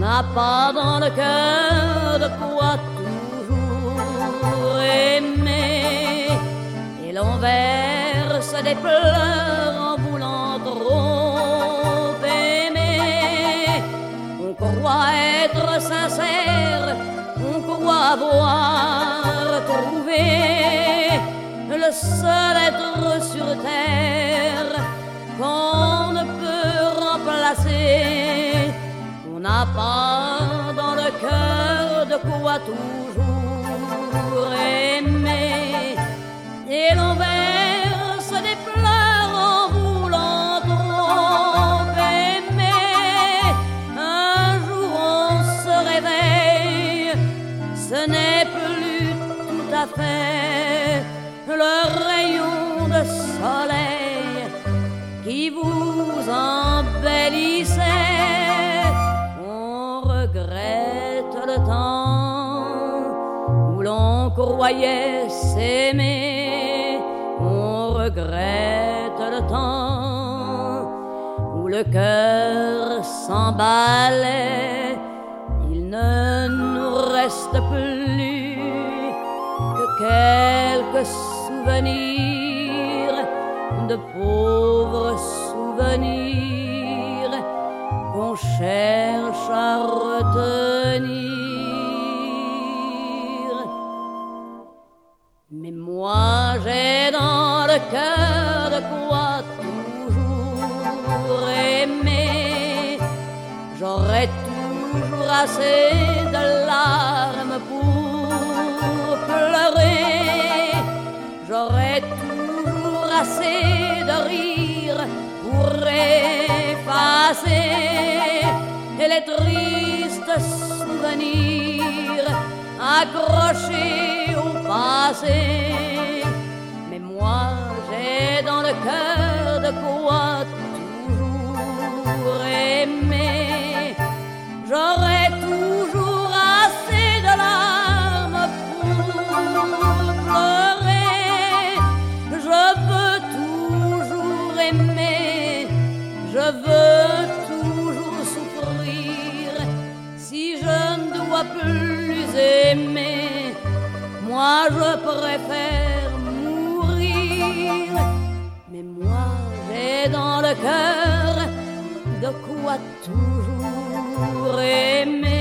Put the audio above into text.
n'a pas dans le cœur de quoi toujours aimer. Et l'on verse des pleurs en voulant trop aimer. On croit être sincère, on croit avoir trouvé le seul être sur terre qu'on ne peut remplacer. On n'a pas dans le cœur de quoi toujours aimer. Et l'on verse des pleurs en voulant trop aimer. Un jour on se réveille, ce n'est plus tout à fait le rayon de soleil qui vous embellissait. On regrette le temps où l'on croyait s'aimer. On regrette le temps où le cœur s'emballait. Il ne nous reste plus que quelques souvenirs, de pauvres souvenirs qu'on cherche à retenir. Mais moi j'ai dans le cœur de quoi toujours aimer. J'aurai toujours assez de larmes pour pleurer. J'aurai toujours assez de rire pour effacer les tristes souvenirs accrochés au passé. Mais moi j'ai dans le cœur de quoi toujours aimer. J'aurai toujours assez de larmes pour pleurer. Je veux toujours aimer, je veux toujours souffrir. Si je ne dois plus aimer, moi je préfère mourir. Mais moi j'ai dans le cœur de quoi toujours aimer.